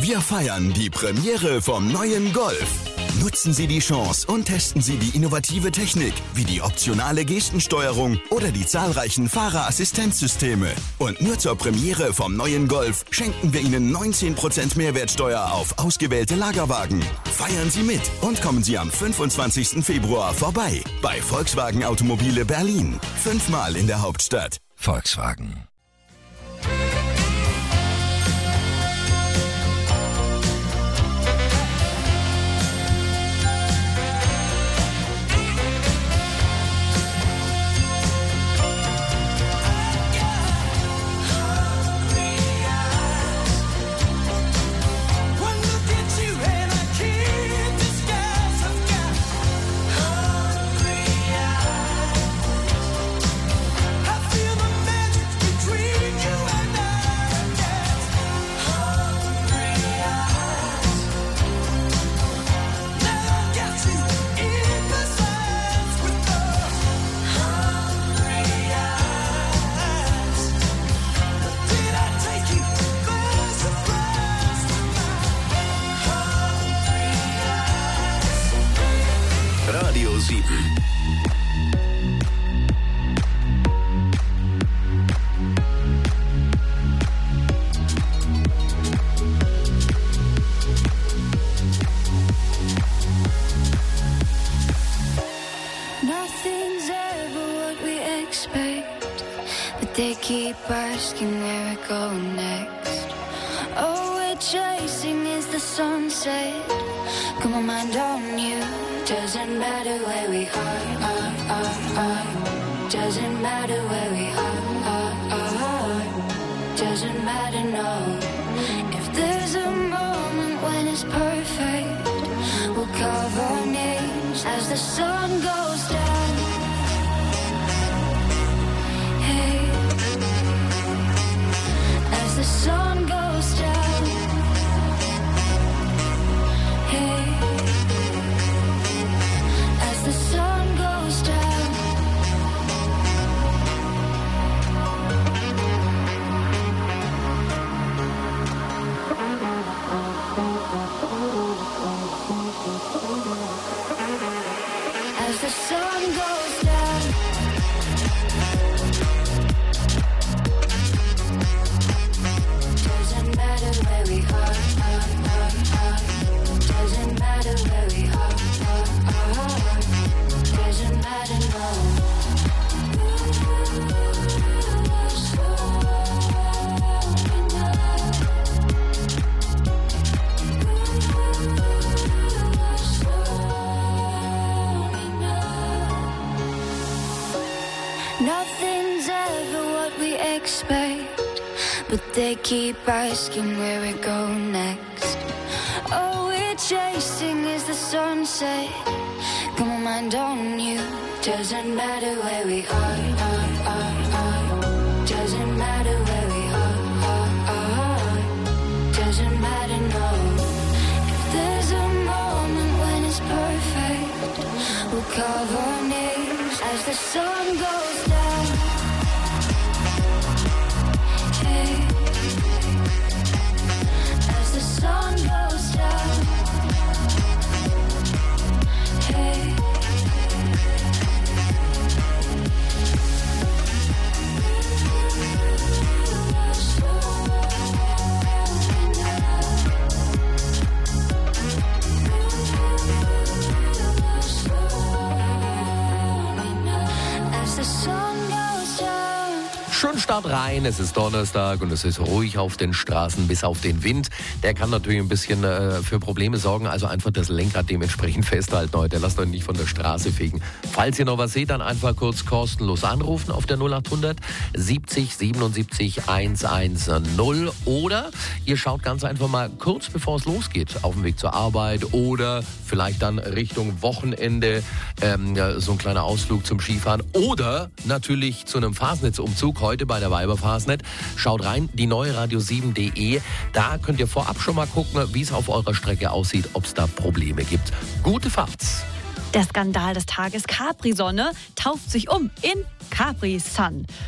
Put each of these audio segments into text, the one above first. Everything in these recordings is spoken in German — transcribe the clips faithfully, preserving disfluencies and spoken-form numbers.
Wir feiern die Premiere vom neuen Golf. Nutzen Sie die Chance und testen Sie die innovative Technik, wie die optionale Gestensteuerung oder die zahlreichen Fahrerassistenzsysteme. Und nur zur Premiere vom neuen Golf schenken wir Ihnen neunzehn Prozent Mehrwertsteuer auf ausgewählte Lagerwagen. Feiern Sie mit und kommen Sie am fünfundzwanzigsten Februar vorbei bei Volkswagen Automobile Berlin. Fünfmal in der Hauptstadt. Volkswagen. Radio sieben. Nothing's ever what we expect, but they keep asking where we're going next. All we're chasing is the sunset. Got my mind on you. Doesn't matter where we are, are, are, are. Doesn't matter where we are, are, are. Doesn't matter, no. If there's a moment when it's perfect, we'll carve our names as the sun goes down. Hey, as the sun goes down. Hey, the sun goes down. As the sun goes down. Doesn't matter where we are, are, are, are. Doesn't matter where we are, are, are. Doesn't matter, no. Nothing's ever what we expect, but they keep asking where we go next. All we're chasing is the sunset. Got my mind on you. Doesn't matter where we are, are, are, are. Doesn't matter where we are, are, are. Doesn't matter, no. If there's a moment when it's perfect, we'll carve our names as the sun goes down. Hey, as the sun goes down. Hey. Schon Start rein, es ist Donnerstag und es ist ruhig auf den Straßen, bis auf den Wind. Der kann natürlich ein bisschen äh, für Probleme sorgen, also einfach das Lenkrad dementsprechend festhalten heute. Lasst euch nicht von der Straße fegen. Falls ihr noch was seht, dann einfach kurz kostenlos anrufen auf der null achthundert siebzig siebenundsiebzig hundertzehn oder ihr schaut ganz einfach mal kurz bevor es losgeht auf dem Weg zur Arbeit oder vielleicht dann Richtung Wochenende ähm, so ein kleiner Ausflug zum Skifahren oder natürlich zu einem Fastnetzumzug heute bei der Weiberfastnet. Schaut rein, die neue radio sieben punkt de. Da könnt ihr vorab schon mal gucken, wie es auf eurer Strecke aussieht, ob es da Probleme gibt. Gute Fahrt! Der Skandal des Tages: Capri-Sonne tauft sich um in Capri-Sun.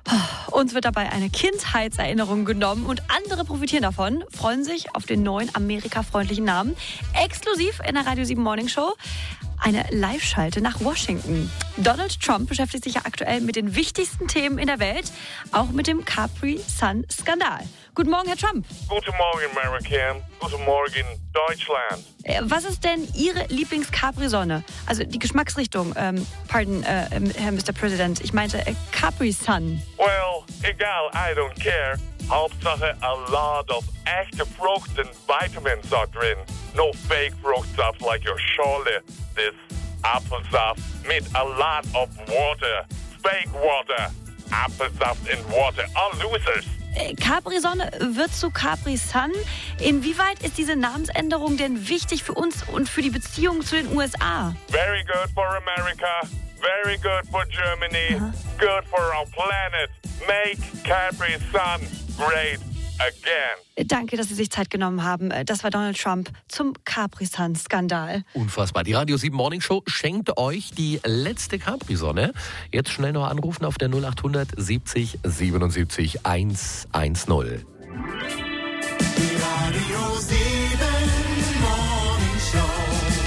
Uns wird dabei eine Kindheitserinnerung genommen und andere profitieren davon, freuen sich auf den neuen amerikafreundlichen Namen. Exklusiv in der Radio sieben Morning Show. Eine Live-Schalte nach Washington. Donald Trump beschäftigt sich ja aktuell mit den wichtigsten Themen in der Welt, auch mit dem Capri-Sun-Skandal. Guten Morgen, Herr Trump. Guten Morgen, American. Guten Morgen, Deutschland. Äh, was ist denn Ihre Lieblings-Capri-Sonne? Also die Geschmacksrichtung, ähm, pardon, äh, Herr Mister President, ich meinte äh, Capri-Sun. Well, egal, I don't care. Hauptsache a lot of echte Frucht and vitamins are drin. No fake Fruchtsaft like your Schorle. This Apfelsaft mit a lot of water. Fake water. Apfelsaft and water are losers. Äh, Capri-Sonne wird zu Capri-Sun. Inwieweit ist diese Namensänderung denn wichtig für uns und für die Beziehungen zu den U S A? Very good for America. Very good for Germany. Aha. Good for our planet. Make Capri-Sun great again. Äh, Danke, dass Sie sich Zeit genommen haben. Äh, Das war Donald Trump zum Capri-Sun-Skandal. Unfassbar. Die Radio sieben Morning Show schenkt euch die letzte Capri-Sonne. Jetzt schnell noch anrufen auf der null acht hundert siebzig siebenundsiebzig hundertzehn. Die Radio sieben Morning Show.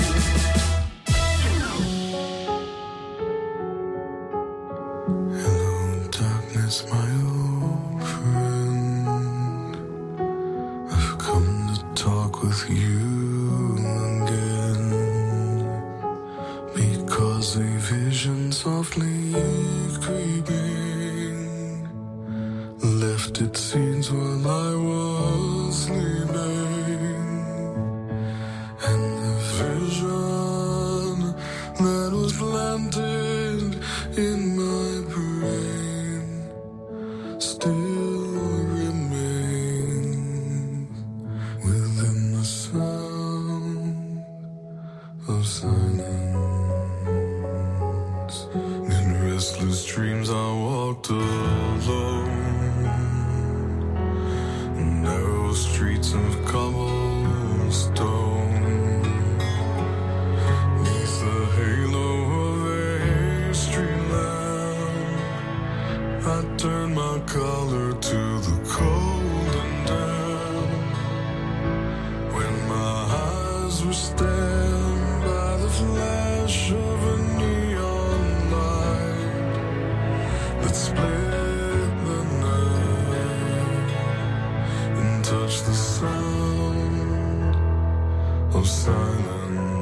Hello, darkness, my old friend. I've come to talk with you again. Because a vision softly creeping left its seeds while I was sleeping, and the vision that was planted in my brain still remains within the sound of silence. In restless dreams I walked alone, narrow streets of cobblestone, neath the halo of a street lamp. I turned my collar to the cold and damp. When my eyes were stabbed by the flash of a neon light that split the night and touched the sound of silence.